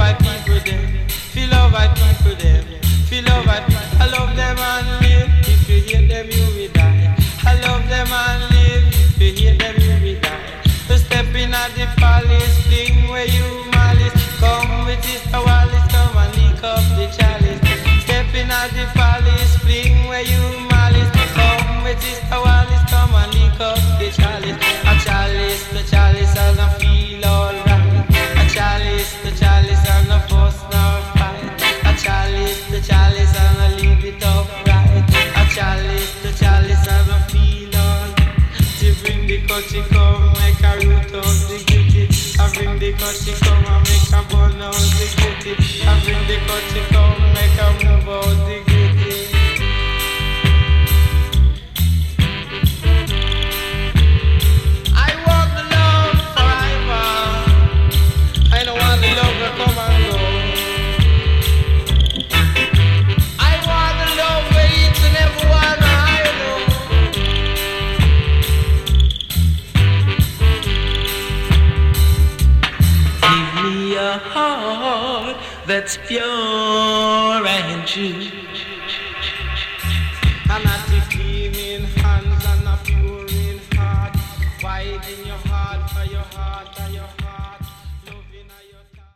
my people them. Feel love my people them. Feel love my people. I love them and live. If you hate them, you will die. I love them and live. If you hate them, you will die. To step in at the palace, fling where you malice. Come with Sister Wallace, come and lick up the chalice. Step in at the palace, fling where you malice. Come with Sister Wallace, come and lick up the chalice. A chalice, the chalice, and I feel alright. A chalice, the chalice, and I fuss nor fight. A chalice, the chalice, and I leave it upright. A chalice, the chalice, and I feel alright. To bring the country come, make a root out the gritty. I bring the country come and make a burn out the gritty. I bring the country come, make a move out the gritty. I want the love forever. I don't want the love to come and go. I want the love for each and every one I know. Give me a heart that's pure and true.